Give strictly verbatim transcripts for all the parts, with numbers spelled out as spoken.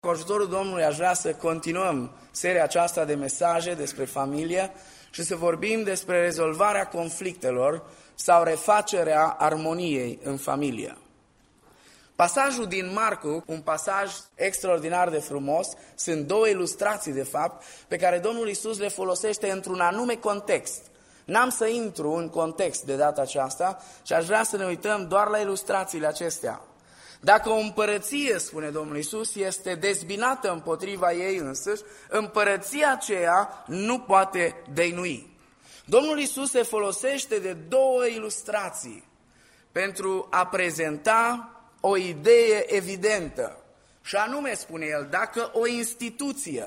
Cu ajutorul Domnului aș vrea să continuăm seria aceasta de mesaje despre familie și să vorbim despre rezolvarea conflictelor sau refacerea armoniei în familie. Pasajul din Marcu, un pasaj extraordinar de frumos, sunt două ilustrații de fapt pe care Domnul Iisus le folosește într-un anume context. N-am să intru în context de data aceasta și aș vrea să ne uităm doar la ilustrațiile acestea. Dacă o împărăție, spune Domnul Iisus, este dezbinată împotriva ei însăși, împărăția aceea nu poate dăinui. Domnul Iisus se folosește de două ilustrații pentru a prezenta o idee evidentă. Și anume, spune el, dacă o instituție,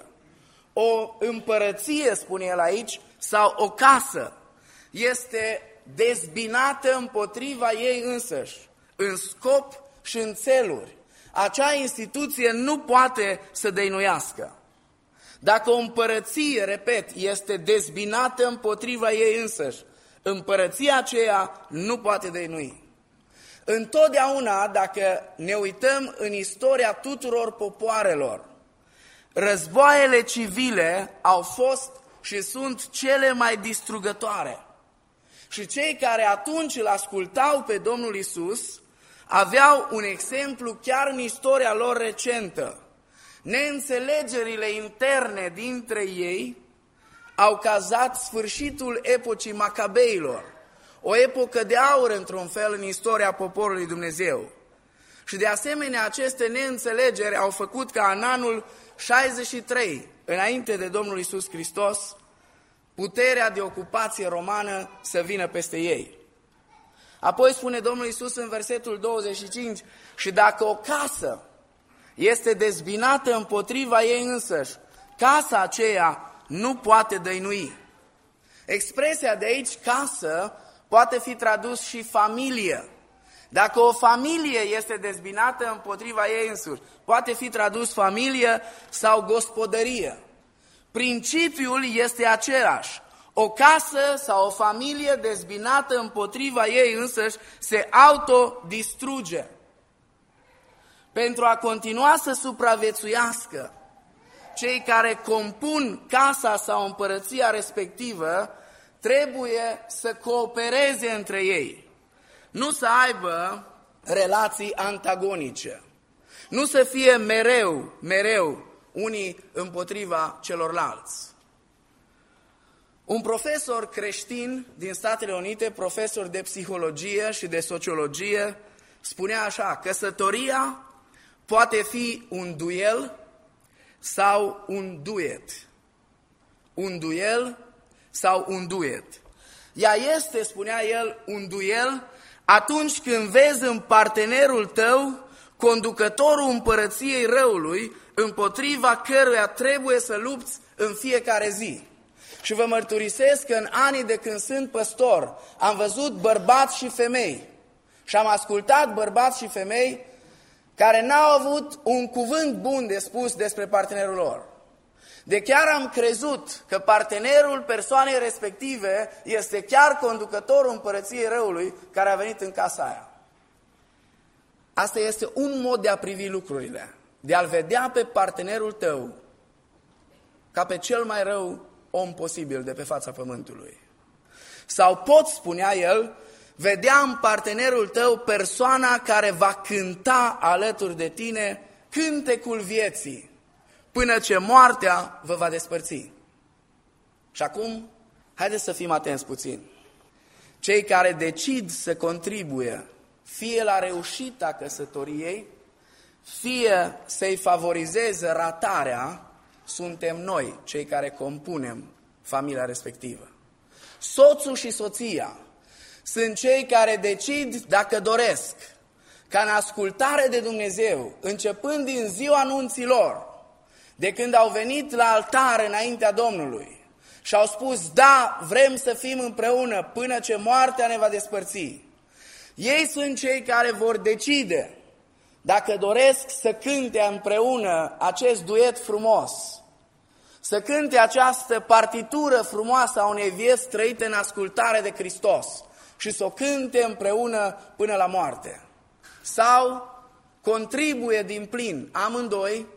o împărăție, spune el aici, sau o casă este dezbinată împotriva ei însăși, în scop și în țeluri, acea instituție nu poate să dăinuiască. Dacă o împărăție, repet, este dezbinată împotriva ei însăși, împărăția aceea nu poate dăinui. Întotdeauna, dacă ne uităm în istoria tuturor popoarelor, războaiele civile au fost și sunt cele mai distrugătoare. Și cei care atunci îl ascultau pe Domnul Iisus aveau un exemplu chiar în istoria lor recentă. Neînțelegerile interne dintre ei au cauzat sfârșitul epocii Macabeilor, o epocă de aur într-un fel în istoria poporului Dumnezeu. Și de asemenea aceste neînțelegeri au făcut ca în anul șaizeci și trei, înainte de Domnul Iisus Hristos, puterea de ocupație romană să vină peste ei. Apoi spune Domnul Iisus în versetul douăzeci și cinci, și dacă o casă este dezbinată împotriva ei însăși, casa aceea nu poate dăinui. Expresia de aici, casă, poate fi tradus și familie. Dacă o familie este dezbinată împotriva ei însuși, poate fi tradus familie sau gospodărie. Principiul este același. O casă sau o familie dezbinată împotriva ei însăși se autodistruge. Pentru a continua să supraviețuiască, cei care compun casa sau împărăția respectivă trebuie să coopereze între ei. Nu să aibă relații antagonice. Nu să fie mereu, mereu unii împotriva celorlalți. Un profesor creștin din Statele Unite, profesor de psihologie și de sociologie, spunea așa: căsătoria poate fi un duel sau un duet. Un duel sau un duet. Ea este, spunea el, un duel atunci când vezi în partenerul tău conducătorul împărăției răului, împotriva căruia trebuie să lupți în fiecare zi. Și vă mărturisesc că în anii de când sunt păstor, am văzut bărbați și femei și am ascultat bărbați și femei care n-au avut un cuvânt bun de spus despre partenerul lor. De chiar am crezut că partenerul persoanei respective este chiar conducătorul împărăției răului care a venit în casa aia. Asta este un mod de a privi lucrurile, de a-l vedea pe partenerul tău ca pe cel mai rău om posibil de pe fața pământului. Sau poți, spunea el, vedea în partenerul tău persoana care va cânta alături de tine cântecul vieții, până ce moartea vă va despărți. Și acum, haideți să fim atenți puțin. Cei care decid să contribuie fie la reușita căsătoriei, fie să-i favorizeze ratarea, suntem noi, cei care compunem familia respectivă. Soțul și soția sunt cei care decid dacă doresc ca în ascultare de Dumnezeu, începând din ziua anunții lor, de când au venit la altar înaintea Domnului și au spus, da, vrem să fim împreună până ce moartea ne va despărți. Ei sunt cei care vor decide dacă doresc să cânte împreună acest duet frumos, să cânte această partitură frumoasă a unei vieți trăite în ascultare de Hristos și să o cânte împreună până la moarte. Sau contribuie din plin amândoi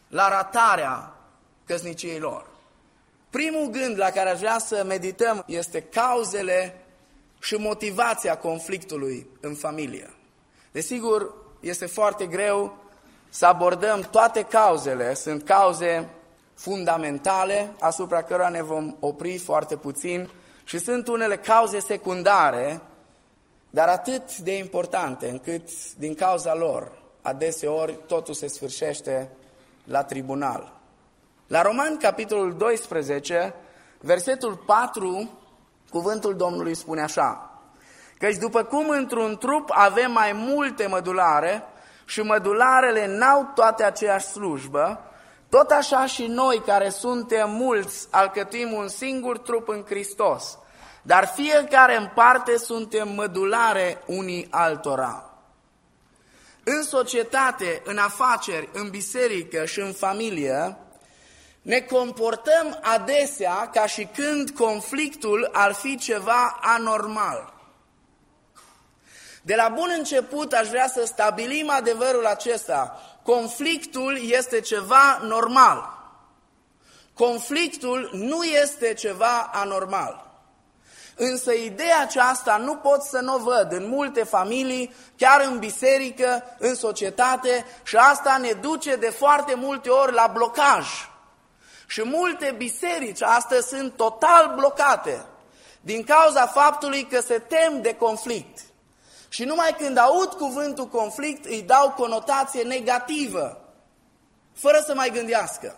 la ratarea căsniciei lor. Primul gând la care aș vrea să medităm este cauzele și motivația conflictului în familie. Desigur, este foarte greu să abordăm toate cauzele, sunt cauze fundamentale asupra cărora ne vom opri foarte puțin și sunt unele cauze secundare, dar atât de importante încât din cauza lor adeseori totul se sfârșește la tribunal. La Romani, capitolul doisprezece, versetul patru, cuvântul Domnului spune așa: căci după cum într-un trup avem mai multe mădulare și mădularele n-au toate aceeași slujbă, tot așa și noi care suntem mulți alcătuim un singur trup în Hristos, dar fiecare în parte suntem mădulare unii altora. În societate, în afaceri, în biserică și în familie, ne comportăm adesea ca și când conflictul ar fi ceva anormal. De la bun început aș vrea să stabilim adevărul acesta. Conflictul este ceva normal. Conflictul nu este ceva anormal. Însă ideea aceasta nu pot să nu o văd în multe familii, chiar în biserică, în societate, și asta ne duce de foarte multe ori la blocaj. Și multe biserici astăzi sunt total blocate din cauza faptului că se tem de conflict. Și numai când aud cuvântul conflict îi dau conotație negativă, fără să mai gândească.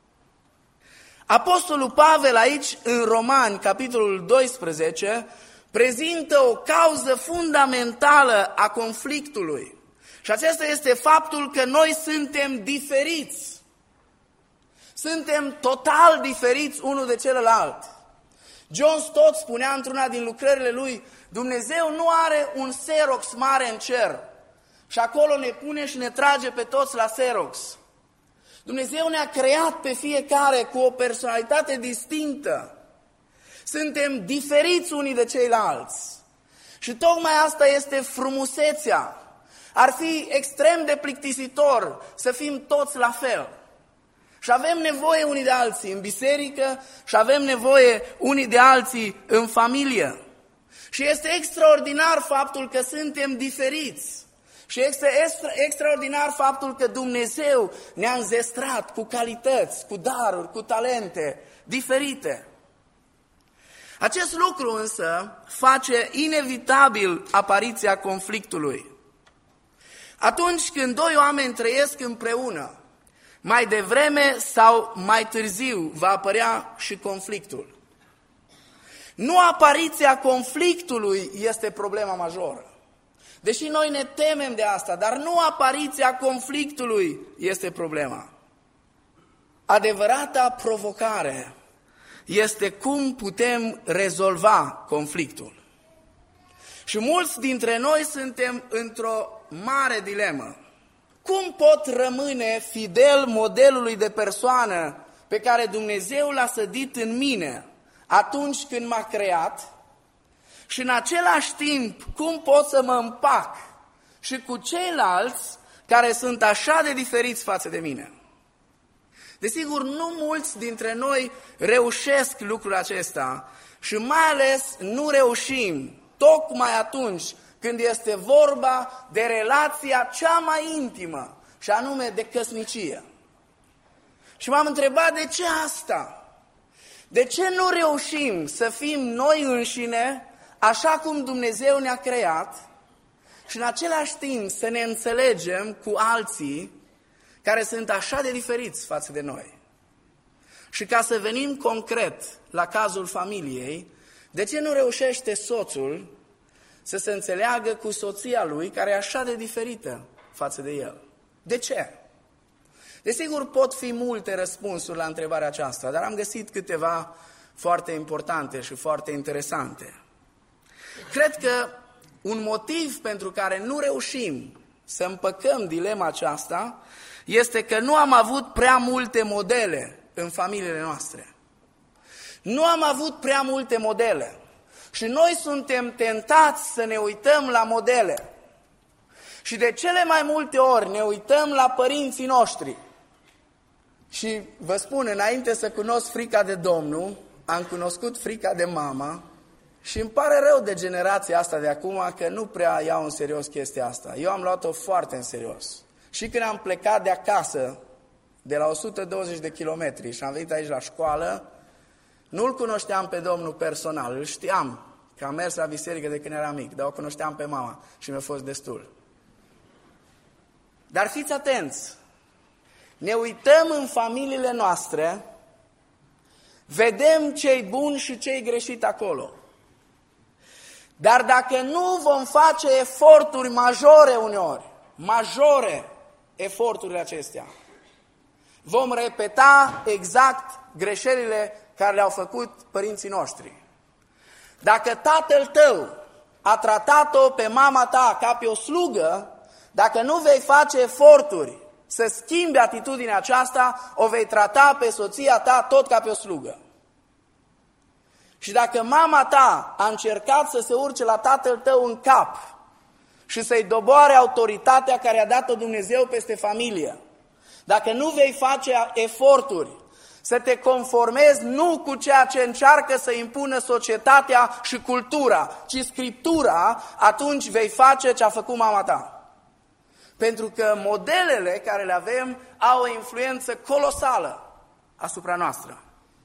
Apostolul Pavel aici, în Romani, capitolul doisprezece, prezintă o cauză fundamentală a conflictului. Și acesta este faptul că noi suntem diferiți. Suntem total diferiți unul de celălalt. John Stott spunea într-una din lucrările lui: Dumnezeu nu are un Xerox mare în cer și acolo ne pune și ne trage pe toți la Xerox. Dumnezeu ne-a creat pe fiecare cu o personalitate distinctă. Suntem diferiți unii de ceilalți. Și tocmai asta este frumusețea. Ar fi extrem de plictisitor să fim toți la fel. Și avem nevoie unii de alții în biserică și avem nevoie unii de alții în familie. Și este extraordinar faptul că suntem diferiți. Și este extra, extraordinar faptul că Dumnezeu ne-a înzestrat cu calități, cu daruri, cu talente diferite. Acest lucru însă face inevitabil apariția conflictului. Atunci când doi oameni trăiesc împreună, mai devreme sau mai târziu va apărea și conflictul. Nu apariția conflictului este problema majoră. Deși noi ne temem de asta, dar nu apariția conflictului este problema. Adevărata provocare este cum putem rezolva conflictul. Și mulți dintre noi suntem într-o mare dilemă. Cum pot rămâne fidel modelului de persoană pe care Dumnezeu l-a sădit în mine atunci când m-a creat? Și în același timp, cum pot să mă împac și cu ceilalți care sunt așa de diferiți față de mine? Desigur, nu mulți dintre noi reușesc lucrul acesta și mai ales nu reușim tocmai atunci când este vorba de relația cea mai intimă, și anume de căsnicie. Și m-am întrebat de ce asta? De ce nu reușim să fim noi înșine așa cum Dumnezeu ne-a creat și în același timp să ne înțelegem cu alții care sunt așa de diferiți față de noi? Și ca să venim concret la cazul familiei, de ce nu reușește soțul să se înțeleagă cu soția lui care e așa de diferită față de el? De ce? Desigur, pot fi multe răspunsuri la întrebarea aceasta, dar am găsit câteva foarte importante și foarte interesante. Cred că un motiv pentru care nu reușim să împăcăm dilema aceasta este că nu am avut prea multe modele în familiile noastre. Nu am avut prea multe modele. Și noi suntem tentați să ne uităm la modele. Și de cele mai multe ori ne uităm la părinții noștri. Și vă spun, înainte să cunosc frica de Domnul, am cunoscut frica de mama și îmi pare rău de generația asta de acum că nu prea iau în serios chestia asta. Eu am luat-o foarte în serios. Și când am plecat de acasă, de la o sută douăzeci de kilometri și am venit aici la școală, nu-L cunoșteam pe Domnul personal, îl știam că am mers la biserică de când eram mic, dar o cunoșteam pe mama și mi-a fost destul. Dar fiți atenți, ne uităm în familiile noastre, vedem ce-i bun și ce-i greșit acolo. Dar dacă nu vom face eforturi majore uneori, majore eforturile acestea, vom repeta exact greșelile care le-au făcut părinții noștri. Dacă tatăl tău a tratat-o pe mama ta ca pe o slugă, dacă nu vei face eforturi să schimbi atitudinea aceasta, o vei trata pe soția ta tot ca pe o slugă. Și dacă mama ta a încercat să se urce la tatăl tău în cap și să-i doboare autoritatea care a dat-o Dumnezeu peste familie, dacă nu vei face eforturi să te conformezi nu cu ceea ce încearcă să impună societatea și cultura, ci Scriptura, atunci vei face ce a făcut mama ta. Pentru că modelele care le avem au o influență colosală asupra noastră.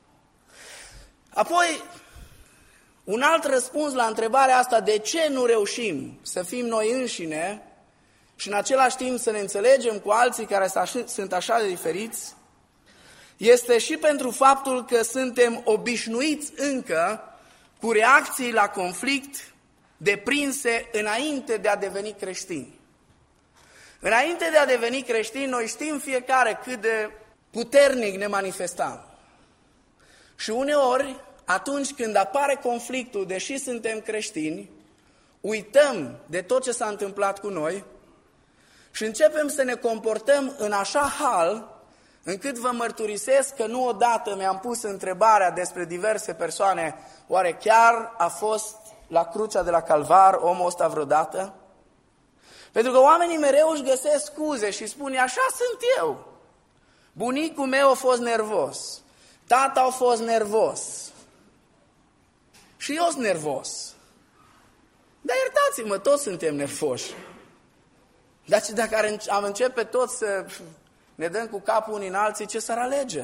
Apoi, un alt răspuns la întrebarea asta, de ce nu reușim să fim noi înșine și în același timp să ne înțelegem cu alții care sunt așa de diferiți, este și pentru faptul că suntem obișnuiți încă cu reacții la conflict deprinse înainte de a deveni creștini. Înainte de a deveni creștini, noi știm fiecare cât de puternic ne manifestam. Și uneori, atunci când apare conflictul, deși suntem creștini, uităm de tot ce s-a întâmplat cu noi și începem să ne comportăm în așa hal încât vă mărturisesc că nu odată mi-am pus întrebarea despre diverse persoane, oare chiar a fost la crucea de la Calvar omul ăsta vreodată? Pentru că oamenii mereu își găsesc scuze și spun, așa sunt eu. Bunicul meu a fost nervos, tata a fost nervos și eu sunt nervos. Dar iertați-mă, toți suntem nervoși. Dar dacă am începe toți să ne dăm cu capul unii în alții, ce s-ar alege?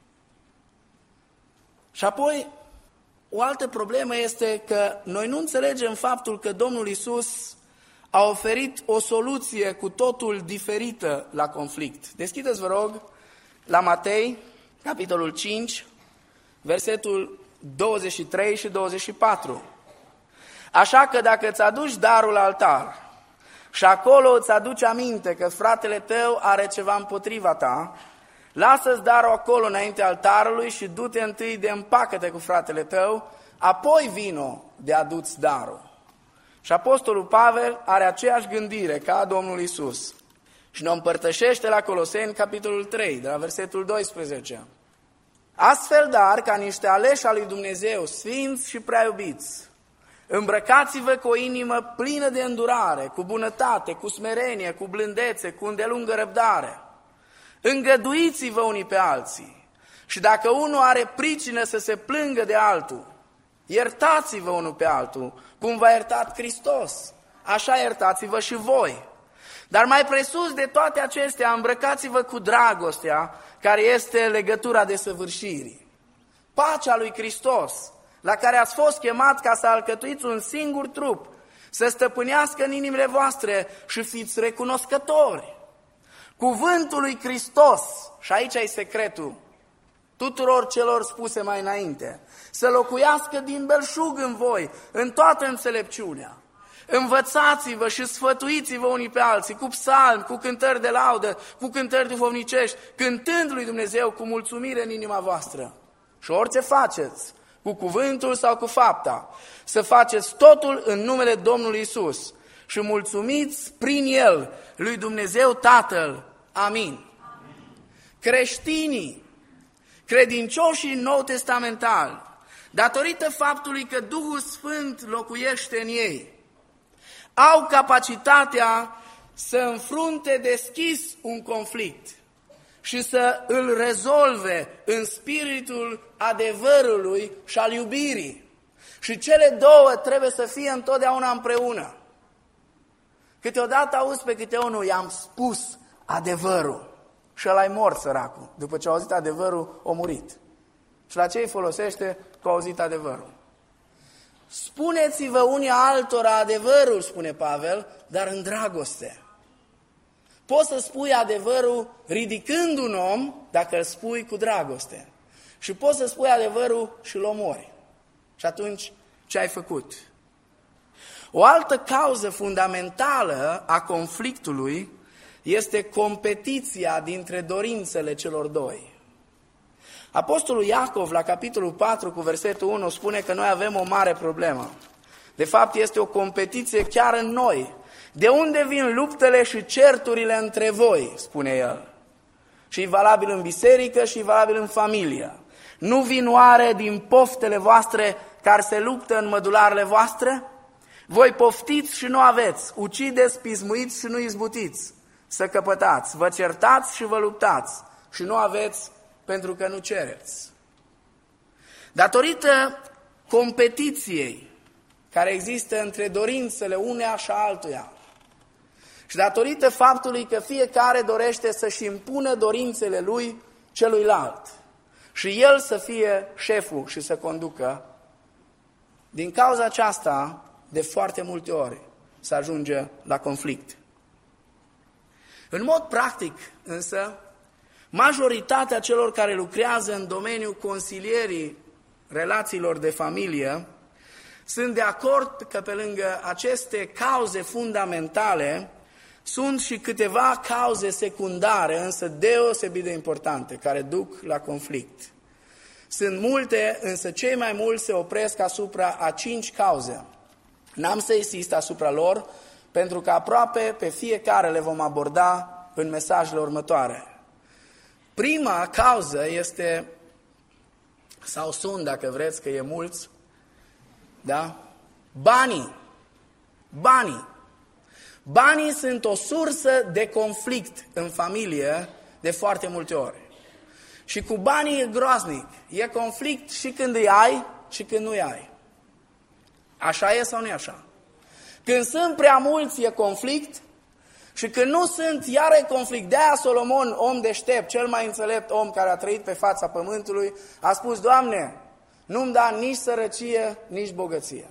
Și apoi, o altă problemă este că noi nu înțelegem faptul că Domnul Iisus a oferit o soluție cu totul diferită la conflict. Deschideți, vă rog, la Matei, capitolul cinci, versetul douăzeci și trei și douăzeci și patru. Așa că dacă îți aduci darul la altar și acolo îți aduci aminte că fratele tău are ceva împotriva ta, lasă-ți darul acolo înainte altarului și du-te întâi de împacă-te cu fratele tău, apoi vino de adu-ți darul. Și Apostolul Pavel are aceeași gândire ca Domnul Iisus și ne împărtășește la Coloseni, capitolul trei, de la versetul doisprezece. Astfel, dar, ca niște aleși al lui Dumnezeu, sfinți și prea iubiți, îmbrăcați-vă cu o inimă plină de îndurare, cu bunătate, cu smerenie, cu blândețe, cu îndelungă răbdare. Îngăduiți-vă unii pe alții și dacă unul are pricină să se plângă de altul, iertați-vă unul pe altul, cum v-a iertat Hristos, așa iertați-vă și voi. Dar mai presus de toate acestea, îmbrăcați-vă cu dragostea, care este legătura desăvârșirii. Pacea lui Hristos, la care ați fost chemat ca să alcătuiți un singur trup, să stăpânească în inimile voastre și fiți recunoscători. Cuvântul lui Hristos, și aici e secretul tuturor celor spuse mai înainte, să locuiască din belșug în voi, în toată înțelepciunea. Învățați-vă și sfătuiți-vă unii pe alții, cu psalmi, cu cântări de laudă, cu cântări duhovnicești, cântând lui Dumnezeu cu mulțumire în inima voastră. Și orice faceți, cu cuvântul sau cu fapta, să faceți totul în numele Domnului Iisus și mulțumiți prin El lui Dumnezeu Tatăl. Amin. Amin. Creștinii, credincioșii nou-testamentali, datorită faptului că Duhul Sfânt locuiește în ei, au capacitatea să înfrunte deschis un conflict și să îl rezolve în spiritul adevărului și al iubirii. Și cele două trebuie să fie întotdeauna împreună. Câteodată auzi pe câte unul, i-am spus adevărul și ăla-i mort, săracul. După ce a auzit adevărul, a murit. Și la ce îi folosește că a auzit adevărul? Spuneți-vă unii altora adevărul, spune Pavel, dar în dragoste. Poți să spui adevărul ridicând un om dacă îl spui cu dragoste. Și poți să spui adevărul și îl omori. Și atunci, ce ai făcut? O altă cauză fundamentală a conflictului este competiția dintre dorințele celor doi. Apostolul Iacov, la capitolul patru, cu versetul unu, spune că noi avem o mare problemă. De fapt, este o competiție chiar în noi. De unde vin luptele și certurile între voi, spune el. Și e valabil în biserică și e valabil în familie. Nu vin oare din poftele voastre care se luptă în mădularele voastre? Voi poftiți și nu aveți, ucideți, pismuiți și nu izbutiți, să căpătați, vă certați și vă luptați și nu aveți pentru că nu cereți. Datorită competiției care există între dorințele uneia și altuia și datorită faptului că fiecare dorește să-și impună dorințele lui celuilalt și el să fie șeful și să conducă, din cauza aceasta, de foarte multe ori, se ajunge la conflict. În mod practic, însă, majoritatea celor care lucrează în domeniul consilierii relațiilor de familie sunt de acord că pe lângă aceste cauze fundamentale sunt și câteva cauze secundare, însă deosebit de importante, care duc la conflict. Sunt multe, însă cei mai mulți se opresc asupra a cinci cauze. N-am să insist asupra lor, pentru că aproape pe fiecare le vom aborda în mesajele următoare. Prima cauză este, sau sunt, dacă vreți, că e mulți, da? Banii. Banii. Banii sunt o sursă de conflict în familie de foarte multe ori. Și cu banii e groaznic. E conflict și când îi ai și când nu îi ai. Așa e sau nu e așa? Când sunt prea mulți e conflict și când nu sunt, iar e conflict. De-aia Solomon, om deștept, cel mai înțelept om care a trăit pe fața pământului, a spus: Doamne, nu-mi da nici sărăcie, nici bogăție.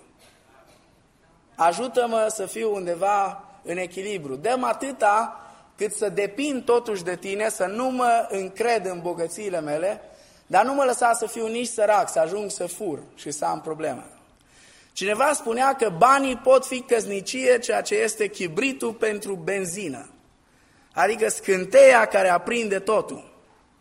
Ajută-mă să fiu undeva în echilibru. Dă-mi atâta cât să depind totuși de tine, să nu mă încred în bogățiile mele, dar nu mă lăsa să fiu nici sărac, să ajung să fur și să am probleme. Cineva spunea că banii pot fi căsnicie, ceea ce este chibritul pentru benzină, adică scânteia care aprinde totul.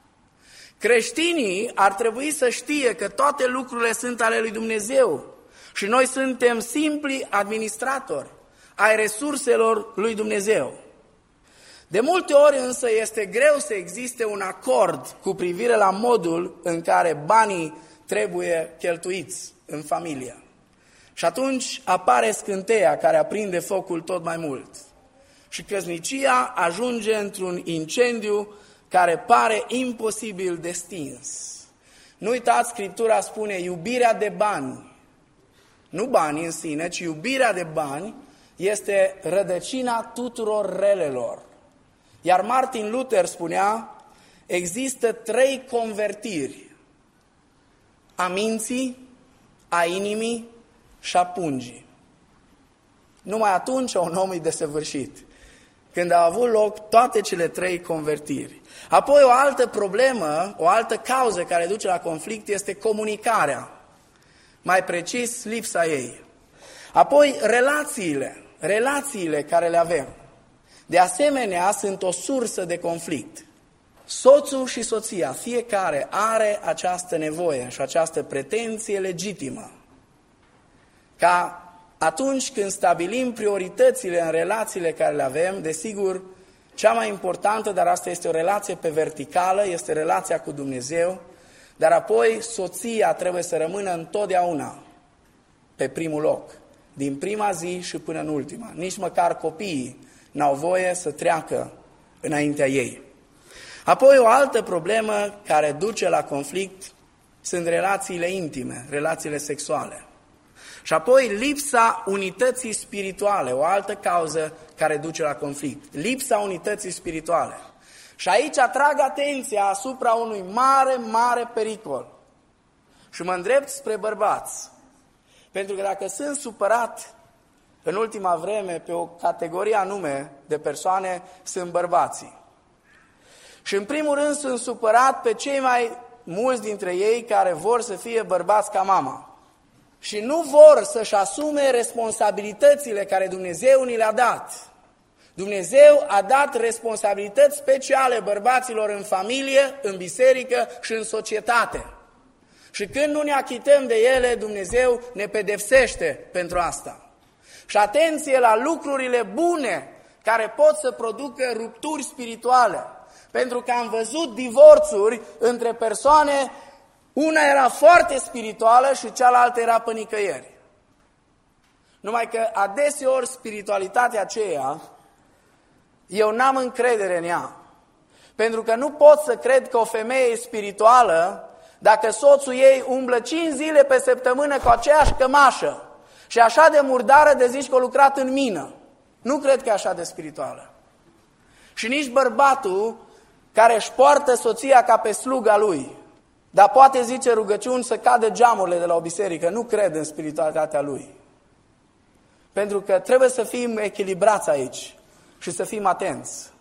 Creștinii ar trebui să știe că toate lucrurile sunt ale lui Dumnezeu și noi suntem simpli administratori ai resurselor lui Dumnezeu. De multe ori însă este greu să existe un acord cu privire la modul în care banii trebuie cheltuiți în familie. Și atunci apare scânteia care aprinde focul tot mai mult. Și căsnicia ajunge într-un incendiu care pare imposibil de stins. Nu uitați, Scriptura spune iubirea de bani. Nu banii în sine, ci iubirea de bani este rădăcina tuturor relelor. Iar Martin Luther spunea, există trei convertiri: a minții, a inimii și a pungii. Numai atunci un om e desăvârșit, când au avut loc toate cele trei convertiri. Apoi o altă problemă, o altă cauză care duce la conflict este comunicarea, mai precis lipsa ei. Apoi relațiile, relațiile care le avem. De asemenea, sunt o sursă de conflict. Soțul și soția, fiecare are această nevoie și această pretenție legitimă ca atunci când stabilim prioritățile în relațiile care le avem, desigur, cea mai importantă, dar asta este o relație pe verticală, este relația cu Dumnezeu, dar apoi soția trebuie să rămână întotdeauna pe primul loc, din prima zi și până în ultima. Nici măcar copiii n-au voie să treacă înaintea ei. Apoi o altă problemă care duce la conflict sunt relațiile intime, relațiile sexuale. Și apoi lipsa unității spirituale, o altă cauză care duce la conflict. Lipsa unității spirituale. Și aici atrag atenția asupra unui mare, mare pericol. Și mă îndrept spre bărbați. Pentru că dacă sunt supărat în ultima vreme pe o categorie anume de persoane, sunt bărbații. Și în primul rând sunt supărat pe cei mai mulți dintre ei care vor să fie bărbați ca mama. Și nu vor să-și asume responsabilitățile care Dumnezeu ni le-a dat. Dumnezeu a dat responsabilități speciale bărbaților în familie, în biserică și în societate. Și când nu ne achităm de ele, Dumnezeu ne pedepsește pentru asta. Și atenție la lucrurile bune care pot să producă rupturi spirituale. Pentru că am văzut divorțuri între persoane, una era foarte spirituală și cealaltă era pe nicăieri. Numai că adeseori spiritualitatea aceea, eu n-am încredere în ea. Pentru că nu pot să cred că o femeie e spirituală dacă soțul ei umblă cinci zile pe săptămână cu aceeași cămașă și așa de murdară de zici că a lucrat în mină. Nu cred că e așa de spirituală. Și nici bărbatul care își poartă soția ca pe sluga lui, dar poate zice rugăciuni să cadă geamurile de la o biserică, nu cred în spiritualitatea lui. Pentru că trebuie să fim echilibrați aici și să fim atenți.